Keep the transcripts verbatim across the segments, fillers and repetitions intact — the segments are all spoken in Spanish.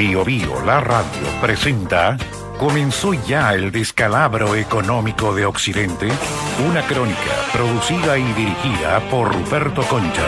Bio Bio, la radio, presenta ¿Comenzó ya el descalabro económico de Occidente? Una crónica producida y dirigida por Ruperto Concha.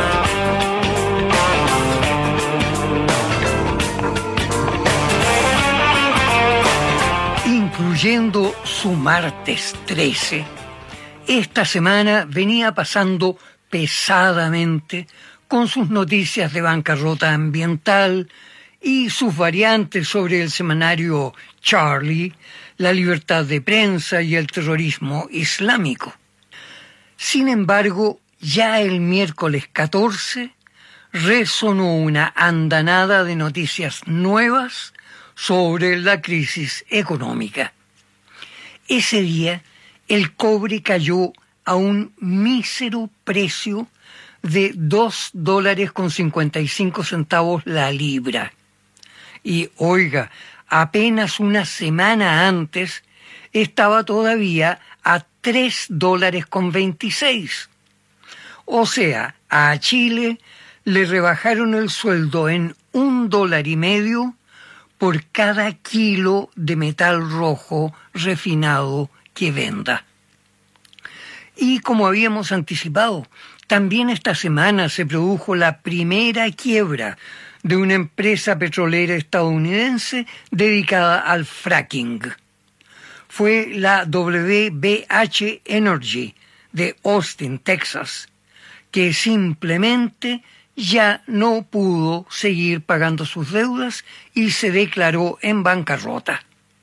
Incluyendo su martes trece, esta semana venía pasando pesadamente con sus noticias de bancarrota ambiental y sus variantes sobre el semanario Charlie, la libertad de prensa y el terrorismo islámico. Sin embargo, ya el miércoles catorce resonó una andanada de noticias nuevas sobre la crisis económica. Ese día, el cobre cayó a un mísero precio de dos dólares con cincuenta y cinco centavos la libra. Y, oiga, apenas una semana antes estaba todavía a tres dólares con veintiséis. O sea, a Chile le rebajaron el sueldo en un dólar y medio por cada kilo de metal rojo refinado que venda. Y como habíamos anticipado, también esta semana se produjo la primera quiebra de una empresa petrolera estadounidense dedicada al fracking. Fue la W B H Energy de Austin, Texas, que simplemente ya no pudo seguir pagando sus deudas y se declaró en bancarrota.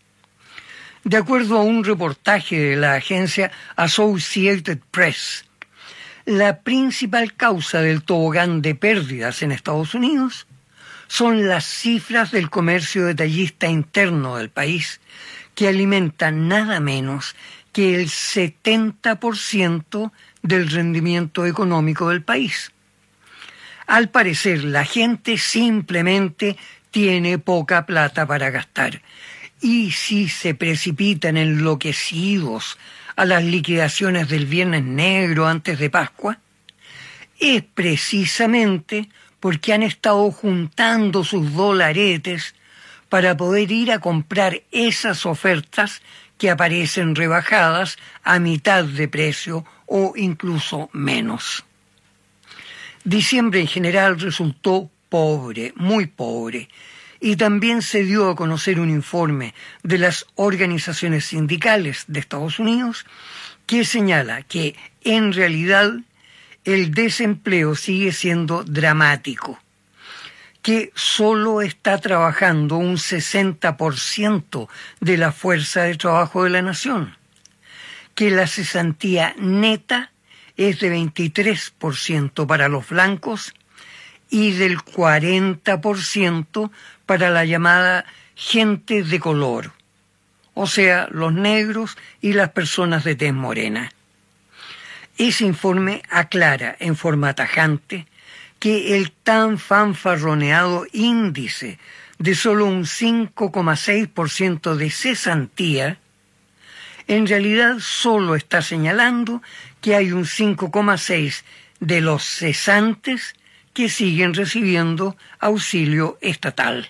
De acuerdo a un reportaje de la agencia Associated Press, la principal causa del tobogán de pérdidas en Estados Unidos son las cifras del comercio detallista interno del país, que alimentan nada menos que el setenta por ciento del rendimiento económico del país. Al parecer, la gente simplemente tiene poca plata para gastar, y si se precipitan enloquecidos a las liquidaciones del Viernes Negro antes de Pascua, es precisamente porque han estado juntando sus dolaretes para poder ir a comprar esas ofertas que aparecen rebajadas a mitad de precio o incluso menos. Diciembre en general resultó pobre, muy pobre, y también se dio a conocer un informe de las organizaciones sindicales de Estados Unidos que señala que en realidad el desempleo sigue siendo dramático, que solo está trabajando un sesenta por ciento de la fuerza de trabajo de la nación, que la cesantía neta es de veintitrés por ciento para los blancos y del cuarenta por ciento para la llamada gente de color, o sea, los negros y las personas de tez morena. Ese informe aclara en forma tajante que el tan fanfarroneado índice de solo un cinco coma seis por ciento de cesantía en realidad solo está señalando que hay un cinco coma seis por ciento de los cesantes que siguen recibiendo auxilio estatal.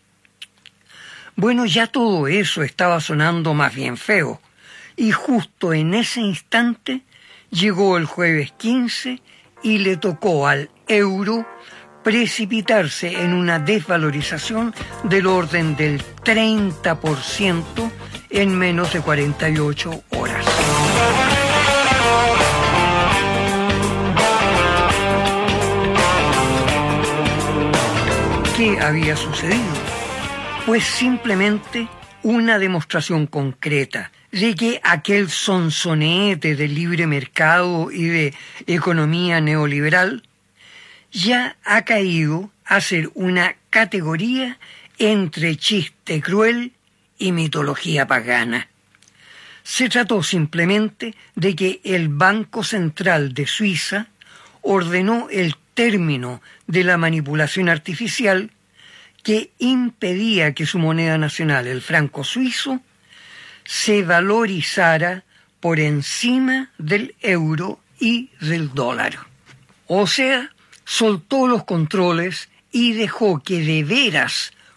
Bueno, ya todo eso estaba sonando más bien feo, y justo en ese instante llegó el jueves quince y le tocó al euro precipitarse en una desvalorización del orden del treinta por ciento en menos de cuarenta y ocho horas. ¿Qué había sucedido? Pues simplemente una demostración concreta de que aquel sonsonete de libre mercado y de economía neoliberal ya ha caído a ser una categoría entre chiste cruel y mitología pagana. Se trató simplemente de que el Banco Central de Suiza ordenó el término de la manipulación artificial que impedía que su moneda nacional, el franco suizo, se valorizara por encima del euro y del dólar. O sea, soltó los controles y dejó que de veras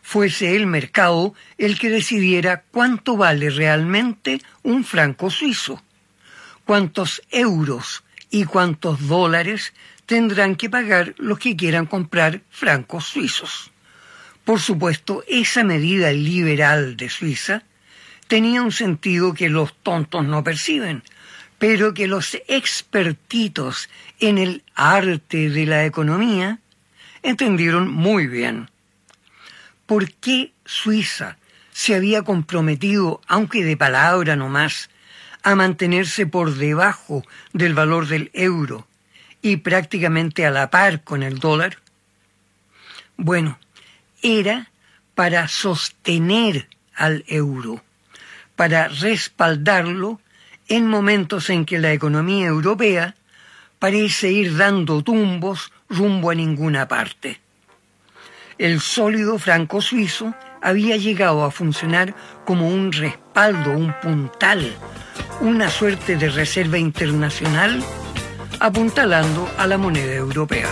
fuese el mercado el que decidiera cuánto vale realmente un franco suizo, cuántos euros y cuántos dólares tendrán que pagar los que quieran comprar francos suizos. Por supuesto, esa medida liberal de Suiza tenía un sentido que los tontos no perciben, pero que los expertitos en el arte de la economía entendieron muy bien. ¿Por qué Suiza se había comprometido, aunque de palabra nomás, a mantenerse por debajo del valor del euro y prácticamente a la par con el dólar? Bueno, era para sostener al euro, para respaldarlo en momentos en que la economía europea parece ir dando tumbos rumbo a ninguna parte. El sólido franco suizo había llegado a funcionar como un respaldo, un puntal, una suerte de reserva internacional, apuntalando a la moneda europea.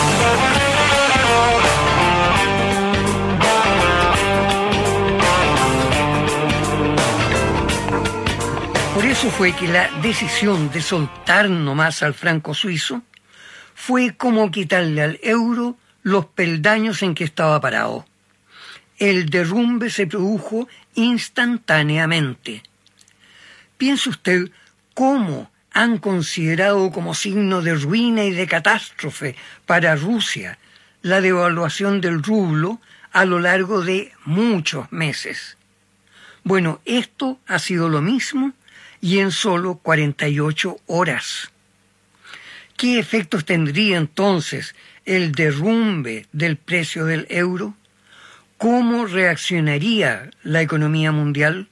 Por eso fue que la decisión de soltar nomás al franco suizo fue como quitarle al euro los peldaños en que estaba parado. El derrumbe se produjo instantáneamente. Piense usted cómo han considerado como signo de ruina y de catástrofe para Rusia la devaluación del rublo a lo largo de muchos meses. Bueno, esto ha sido lo mismo y en solo cuarenta y ocho horas. ¿Qué efectos tendría entonces el derrumbe del precio del euro? ¿Cómo reaccionaría la economía mundial?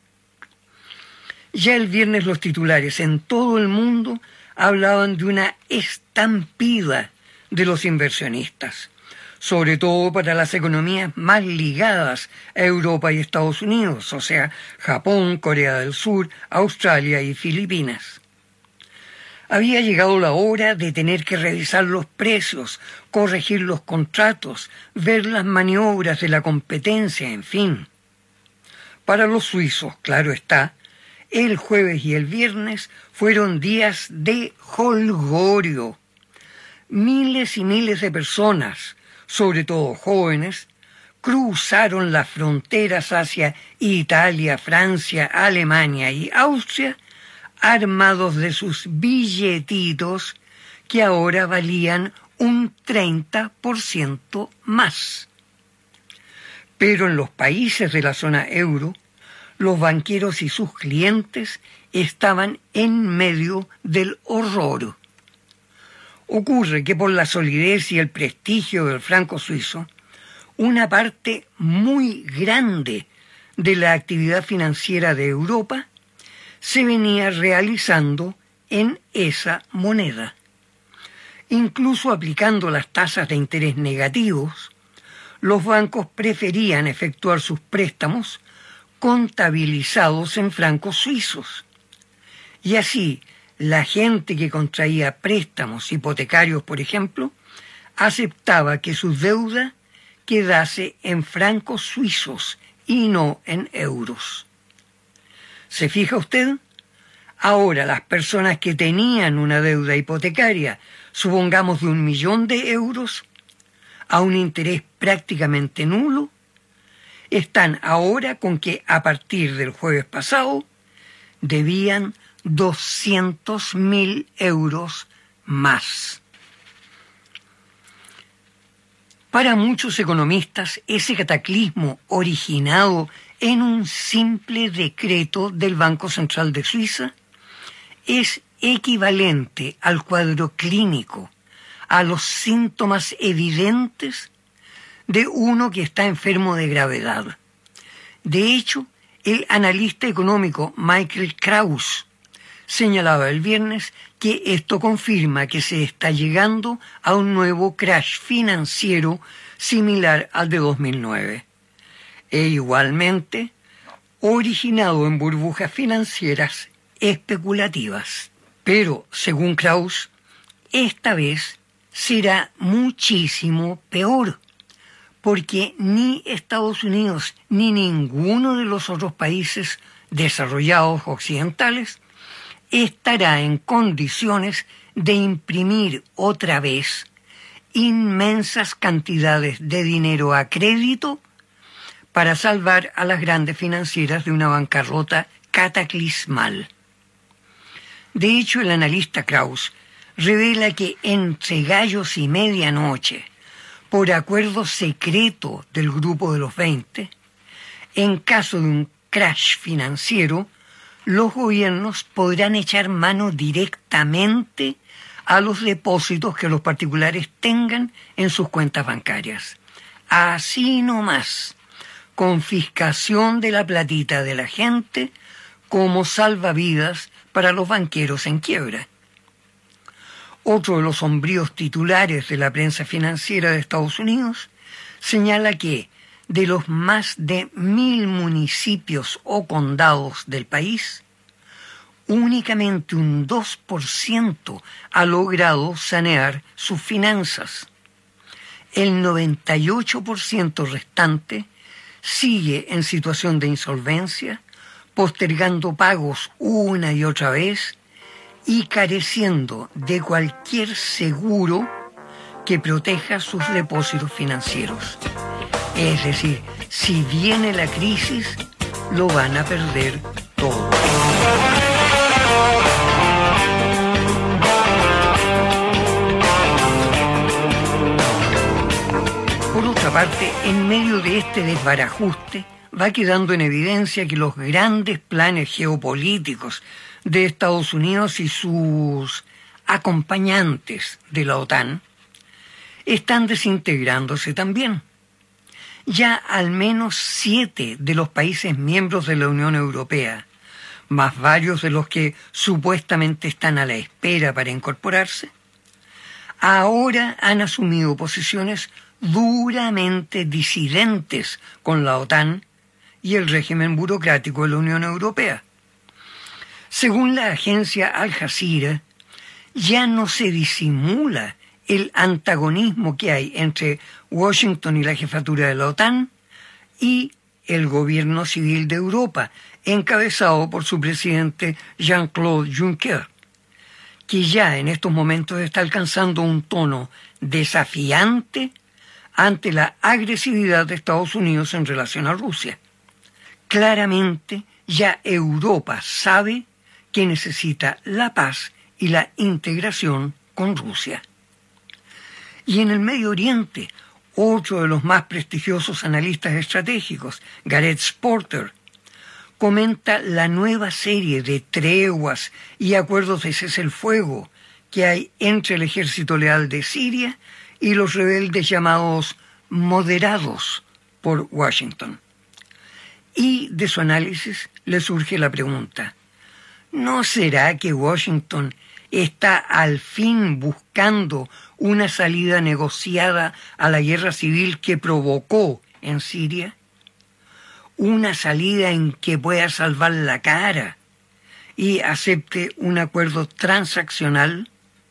Ya el viernes los titulares en todo el mundo hablaban de una estampida de los inversionistas, sobre todo para las economías más ligadas a Europa y Estados Unidos, o sea, Japón, Corea del Sur, Australia y Filipinas. Había llegado la hora de tener que revisar los precios, corregir los contratos, ver las maniobras de la competencia, en fin. Para los suizos, claro está, el jueves y el viernes fueron días de jolgorio. Miles y miles de personas, sobre todo jóvenes, cruzaron las fronteras hacia Italia, Francia, Alemania y Austria, armados de sus billetitos que ahora valían un treinta por ciento más. Pero en los países de la zona euro, los banqueros y sus clientes estaban en medio del horror. Ocurre que por la solidez y el prestigio del franco suizo, una parte muy grande de la actividad financiera de Europa se venía realizando en esa moneda. Incluso aplicando las tasas de interés negativos, los bancos preferían efectuar sus préstamos contabilizados en francos suizos. Y así, la gente que contraía préstamos hipotecarios, por ejemplo, aceptaba que su deuda quedase en francos suizos y no en euros. ¿Se fija usted? Ahora las personas que tenían una deuda hipotecaria, supongamos de un millón de euros, a un interés prácticamente nulo, están ahora con que a partir del jueves pasado debían doscientos mil euros más. Para muchos economistas, ese cataclismo originado en un simple decreto del Banco Central de Suiza es equivalente al cuadro clínico, a los síntomas evidentes de uno que está enfermo de gravedad. De hecho, el analista económico Michael Krauss señalaba el viernes que esto confirma que se está llegando a un nuevo crash financiero similar al de dos mil nueve. E igualmente originado en burbujas financieras especulativas. Pero, según Krauss, esta vez será muchísimo peor, porque ni Estados Unidos ni ninguno de los otros países desarrollados occidentales estará en condiciones de imprimir otra vez inmensas cantidades de dinero a crédito para salvar a las grandes financieras de una bancarrota cataclismal. De hecho, el analista Krauss revela que entre gallos y medianoche, por acuerdo secreto del Grupo de los veinte, en caso de un crash financiero, los gobiernos podrán echar mano directamente a los depósitos que los particulares tengan en sus cuentas bancarias. Así nomás, confiscación de la platita de la gente como salvavidas para los banqueros en quiebra. Otro de los sombríos titulares de la prensa financiera de Estados Unidos señala que de los más de mil municipios o condados del país, únicamente un dos por ciento ha logrado sanear sus finanzas. El noventa y ocho por ciento restante sigue en situación de insolvencia, postergando pagos una y otra vez y careciendo de cualquier seguro que proteja sus depósitos financieros. Es decir, si viene la crisis, lo van a perder todo. Por otra parte, en medio de este desbarajuste, va quedando en evidencia que los grandes planes geopolíticos de Estados Unidos y sus acompañantes de la OTAN están desintegrándose también. Ya al menos siete de los países miembros de la Unión Europea, más varios de los que supuestamente están a la espera para incorporarse, ahora han asumido posiciones duramente disidentes con la OTAN y el régimen burocrático de la Unión Europea. Según la agencia Al Jazeera, ya no se disimula el antagonismo que hay entre Washington y la jefatura de la OTAN y el gobierno civil de Europa, encabezado por su presidente Jean-Claude Juncker, que ya en estos momentos está alcanzando un tono desafiante ante la agresividad de Estados Unidos en relación a Rusia. Claramente, ya Europa sabe que necesita la paz y la integración con Rusia. Y en el Medio Oriente, otro de los más prestigiosos analistas estratégicos, Gareth Porter, comenta la nueva serie de treguas y acuerdos de cese el fuego que hay entre el ejército leal de Siria y los rebeldes llamados moderados por Washington. Y de su análisis le surge la pregunta: ¿no será que Washington está al fin buscando una salida negociada a la guerra civil que provocó en Siria? Una salida en que pueda salvar la cara y acepte un acuerdo transaccional.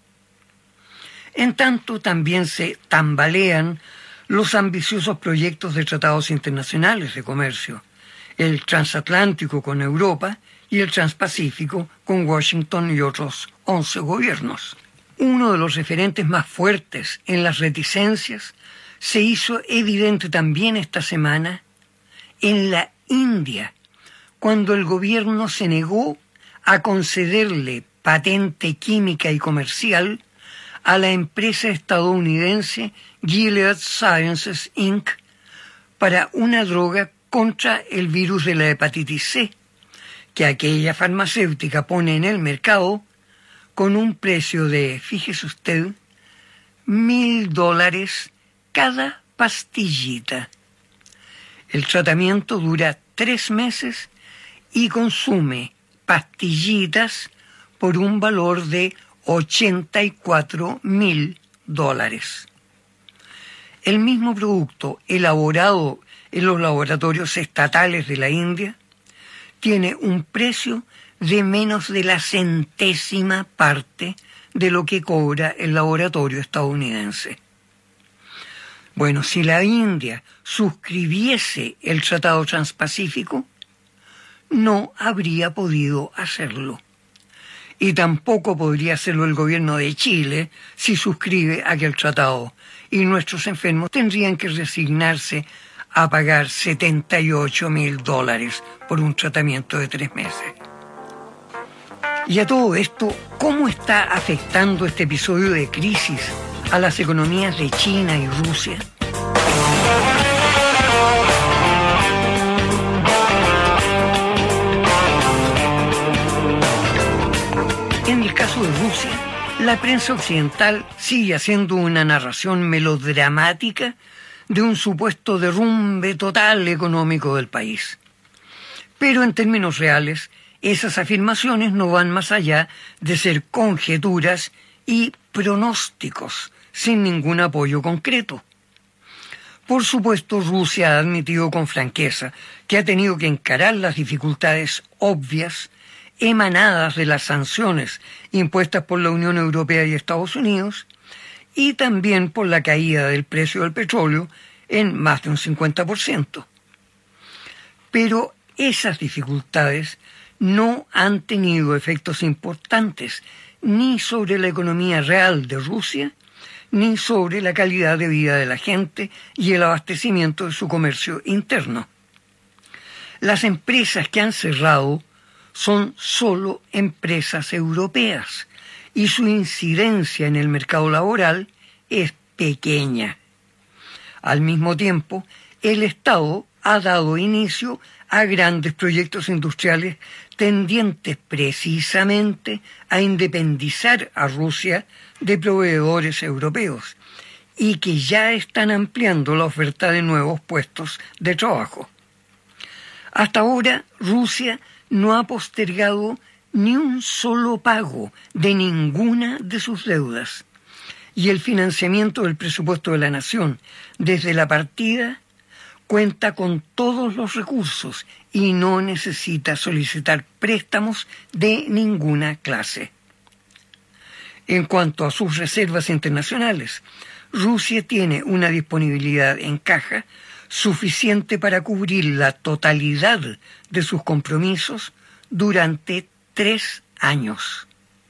En tanto, también se tambalean los ambiciosos proyectos de tratados internacionales de comercio, el transatlántico con Europa y el transpacífico con Washington y otros once gobiernos. Uno de los referentes más fuertes en las reticencias se hizo evidente también esta semana en la India, cuando el gobierno se negó a concederle patente química y comercial a la empresa estadounidense Gilead Sciences incorporated para una droga contra el virus de la hepatitis C, que aquella farmacéutica pone en el mercado con un precio de, fíjese usted, mil dólares cada pastillita. El tratamiento dura tres meses y consume pastillitas por un valor de ochenta y cuatro mil dólares. El mismo producto elaborado en los laboratorios estatales de la India tiene un precio de menos de la centésima parte de lo que cobra el laboratorio estadounidense. Bueno, si la India suscribiese el Tratado Transpacífico, no habría podido hacerlo. Y tampoco podría hacerlo el gobierno de Chile si suscribe aquel tratado. Y nuestros enfermos tendrían que resignarse a pagar setenta y ocho mil dólares por un tratamiento de tres meses. Y a todo esto, ¿cómo está afectando este episodio de crisis a las economías de China y Rusia? En el caso de Rusia, la prensa occidental sigue haciendo una narración melodramática de un supuesto derrumbe total económico del país. Pero en términos reales, esas afirmaciones no van más allá de ser conjeturas y pronósticos, sin ningún apoyo concreto. Por supuesto, Rusia ha admitido con franqueza que ha tenido que encarar las dificultades obvias emanadas de las sanciones impuestas por la Unión Europea y Estados Unidos, y también por la caída del precio del petróleo en más de un cincuenta por ciento. Pero esas dificultades no han tenido efectos importantes ni sobre la economía real de Rusia, ni sobre la calidad de vida de la gente y el abastecimiento de su comercio interno. Las empresas que han cerrado son solo empresas europeas y su incidencia en el mercado laboral es pequeña. Al mismo tiempo, el Estado ha dado inicio a grandes proyectos industriales tendientes precisamente a independizar a Rusia de proveedores europeos y que ya están ampliando la oferta de nuevos puestos de trabajo. Hasta ahora, Rusia no ha postergado ni un solo pago de ninguna de sus deudas, y el financiamiento del presupuesto de la nación desde la partida cuenta con todos los recursos y no necesita solicitar préstamos de ninguna clase. En cuanto a sus reservas internacionales, Rusia tiene una disponibilidad en caja suficiente para cubrir la totalidad de sus compromisos durante tres años.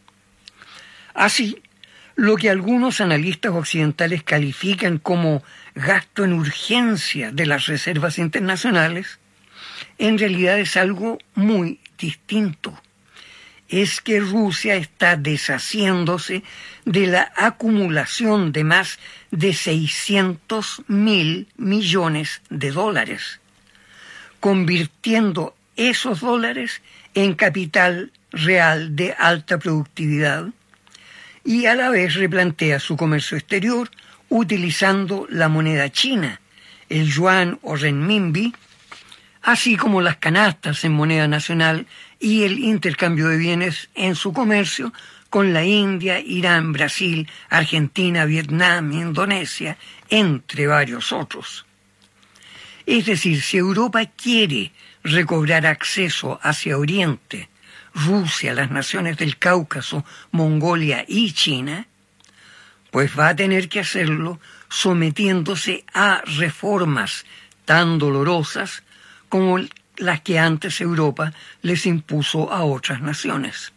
Así, lo que algunos analistas occidentales califican como gasto en urgencia de las reservas internacionales, en realidad es algo muy distinto. Es que Rusia está deshaciéndose de la acumulación de más de seiscientos mil millones de dólares, convirtiendo esos dólares en capital real de alta productividad, y a la vez replantea su comercio exterior utilizando la moneda china, el yuan o renminbi, así como las canastas en moneda nacional y el intercambio de bienes en su comercio con la India, Irán, Brasil, Argentina, Vietnam, Indonesia, entre varios otros. Es decir, si Europa quiere recobrar acceso hacia Oriente, Rusia, las naciones del Cáucaso, Mongolia y China, pues va a tener que hacerlo sometiéndose a reformas tan dolorosas como las que antes Europa les impuso a otras naciones.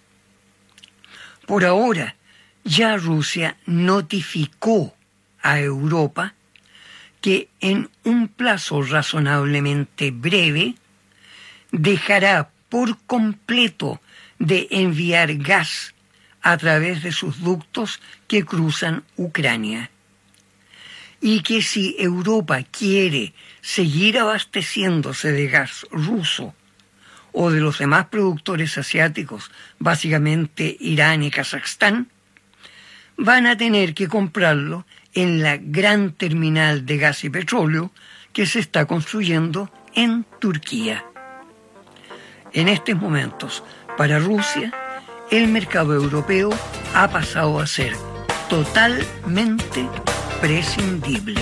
Por ahora, ya Rusia notificó a Europa que en un plazo razonablemente breve dejará por completo de enviar gas a través de sus ductos que cruzan Ucrania, y que si Europa quiere seguir abasteciéndose de gas ruso o de los demás productores asiáticos, básicamente Irán y Kazajstán, van a tener que comprarlo en la gran terminal de gas y petróleo que se está construyendo en Turquía. En estos momentos, para Rusia, el mercado europeo ha pasado a ser totalmente prescindible.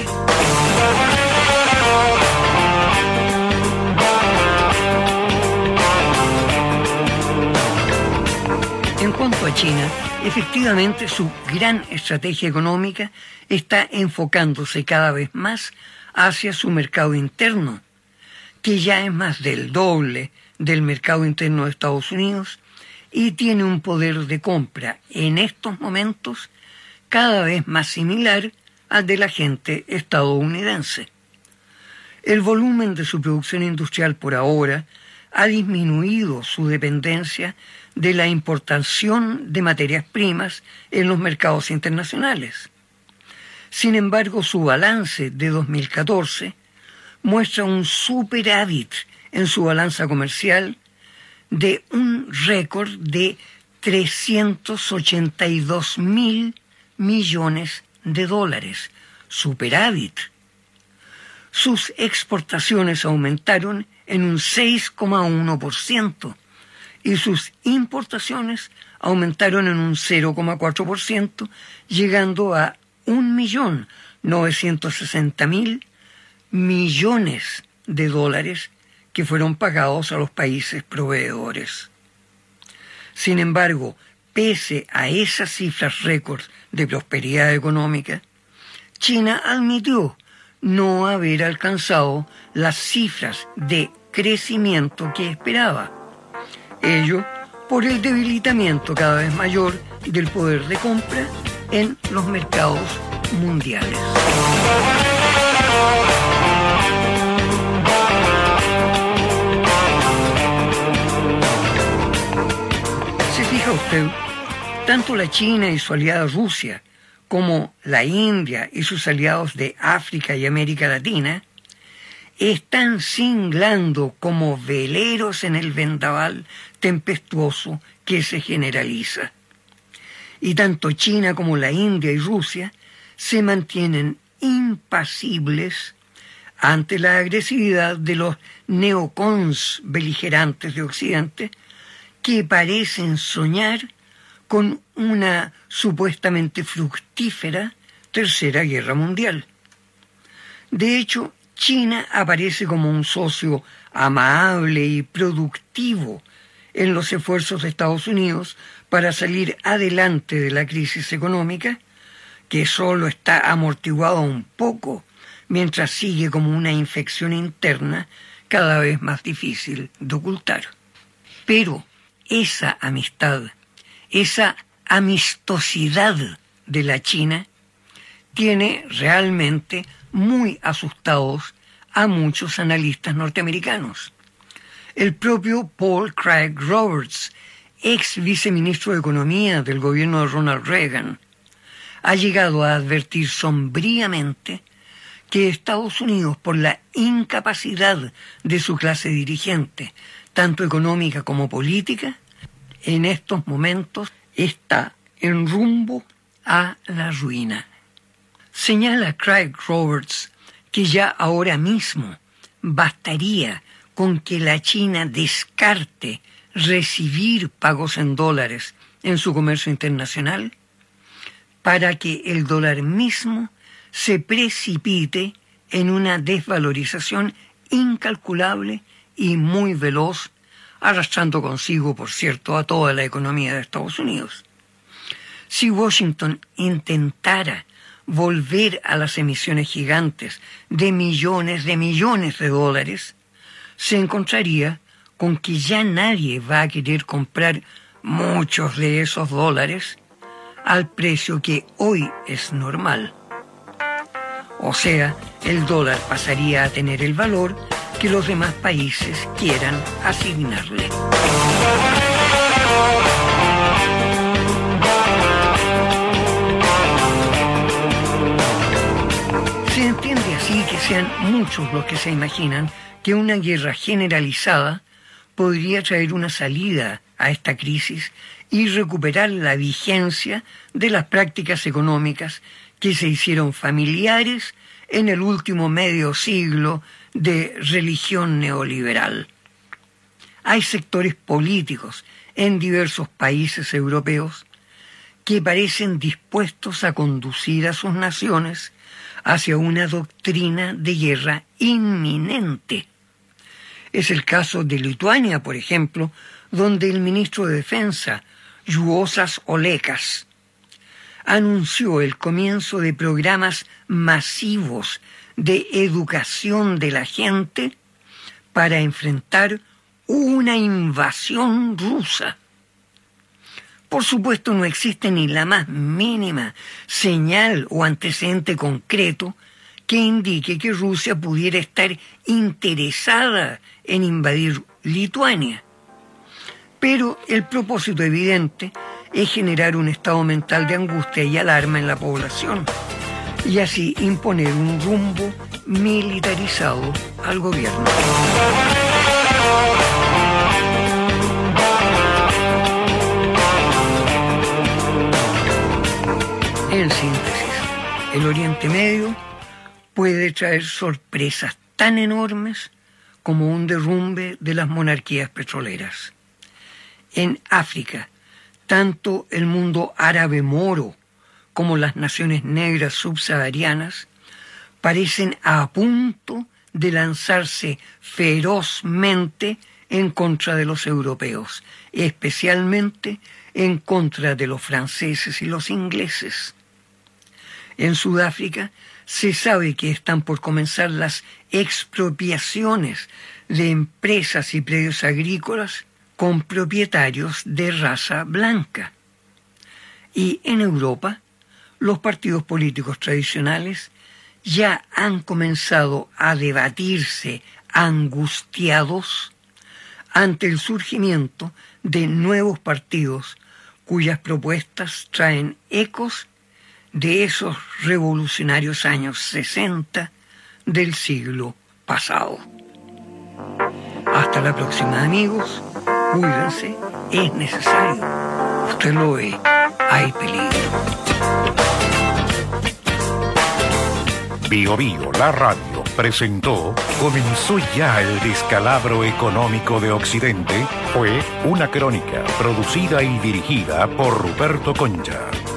En cuanto a China, Efectivamente, su gran estrategia económica está enfocándose cada vez más hacia su mercado interno, que ya es más del doble del mercado interno de Estados Unidos y tiene un poder de compra en estos momentos cada vez más similar al de la gente estadounidense. El volumen de su producción industrial por ahora ha disminuido su dependencia de la importación de materias primas en los mercados internacionales. Sin embargo, su balance de dos mil catorce muestra un superávit en su balanza comercial de un récord de trescientos ochenta y dos mil millones de dólares. Superávit. Sus exportaciones aumentaron en un seis coma uno por ciento y sus importaciones aumentaron en un cero coma cuatro por ciento, llegando a un millón novecientos sesenta mil millones de dólares que fueron pagados a los países proveedores. Sin embargo, pese a esas cifras récord de prosperidad económica, China admitió no haber alcanzado las cifras de crecimiento que esperaba. Ello por el debilitamiento cada vez mayor del poder de compra en los mercados mundiales. ¿Se fija usted? Tanto la China y su aliada Rusia como la India y sus aliados de África y América Latina están singlando como veleros en el vendaval tempestuoso que se generaliza. Y tanto China como la India y Rusia se mantienen impasibles ante la agresividad de los neocons beligerantes de Occidente, que parecen soñar con una supuestamente fructífera Tercera Guerra Mundial. De hecho, China aparece como un socio amable y productivo en los esfuerzos de Estados Unidos para salir adelante de la crisis económica, que solo está amortiguada un poco mientras sigue como una infección interna cada vez más difícil de ocultar. Pero esa amistad, esa amistosidad de la China tiene realmente muy asustados a muchos analistas norteamericanos. El propio Paul Craig Roberts, ex viceministro de Economía del gobierno de Ronald Reagan, ha llegado a advertir sombríamente que Estados Unidos, por la incapacidad de su clase dirigente, tanto económica como política, en estos momentos está en rumbo a la ruina. Señala Craig Roberts que ya ahora mismo bastaría con que la China descarte recibir pagos en dólares en su comercio internacional para que el dólar mismo se precipite en una desvalorización incalculable y muy veloz, arrastrando consigo, por cierto, a toda la economía de Estados Unidos. Si Washington intentara volver a las emisiones gigantes de millones de millones de dólares, se encontraría con que ya nadie va a querer comprar muchos de esos dólares al precio que hoy es normal. O sea, el dólar pasaría a tener el valor que los demás países quieran asignarle. Se entiende así que sean muchos los que se imaginan que una guerra generalizada podría traer una salida a esta crisis y recuperar la vigencia de las prácticas económicas que se hicieron familiares en el último medio siglo de religión neoliberal. Hay sectores políticos en diversos países europeos que parecen dispuestos a conducir a sus naciones hacia una doctrina de guerra inminente. Es el caso de Lituania, por ejemplo, donde el ministro de Defensa, lluosas olecas, anunció el comienzo de programas masivos de educación de la gente para enfrentar una invasión rusa. Por supuesto, no existe ni la más mínima señal o antecedente concreto que indique que Rusia pudiera estar interesada en invadir Lituania. Pero el propósito evidente es generar un estado mental de angustia y alarma en la población y así imponer un rumbo militarizado al gobierno. En síntesis, el Oriente Medio puede traer sorpresas tan enormes como un derrumbe de las monarquías petroleras. En África, tanto el mundo árabe moro como las naciones negras subsaharianas parecen a punto de lanzarse ferozmente en contra de los europeos, especialmente en contra de los franceses y los ingleses. En Sudáfrica se sabe que están por comenzar las expropiaciones de empresas y predios agrícolas con propietarios de raza blanca. Y en Europa, los partidos políticos tradicionales ya han comenzado a debatirse angustiados ante el surgimiento de nuevos partidos cuyas propuestas traen ecos de esos revolucionarios años sesenta del siglo pasado. Hasta la próxima, amigos. Cuídense, es necesario. Usted lo ve, hay peligro. Bio Bio, la radio, presentó Comenzó ya el descalabro económico de Occidente. Fue una crónica producida y dirigida por Ruperto Concha.